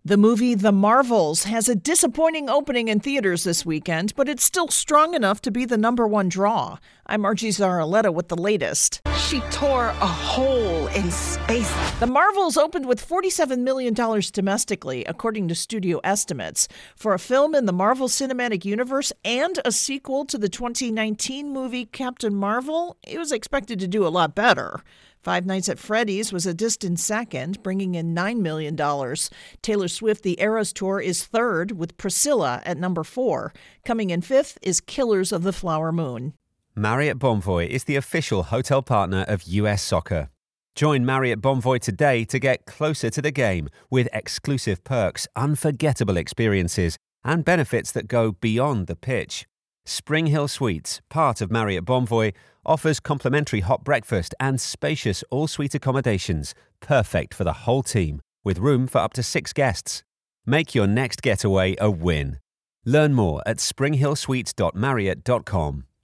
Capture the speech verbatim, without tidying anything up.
The movie The Marvels has a disappointing opening in theaters this weekend, but it's still strong enough to be the number one draw. I'm Margie Zaraletta with the latest. She tore a hole in space. The Marvels opened with forty-seven million dollars domestically, according to studio estimates. For a film in the Marvel Cinematic Universe and a sequel to the twenty nineteen movie Captain Marvel, it was expected to do a lot better. Five Nights at Freddy's was a distant second, bringing in nine million dollars. Taylor Swift The Eras Tour is third, with Priscilla at number four. Coming in fifth is Killers of the Flower Moon. Marriott Bonvoy is the official hotel partner of U S Soccer. Join Marriott Bonvoy today to get closer to the game with exclusive perks, unforgettable experiences, and benefits that go beyond the pitch. Spring Hill Suites, part of Marriott Bonvoy, offers complimentary hot breakfast and spacious all-suite accommodations, perfect for the whole team, with room for up to six guests. Make your next getaway a win. Learn more at spring hill suites dot marriott dot com.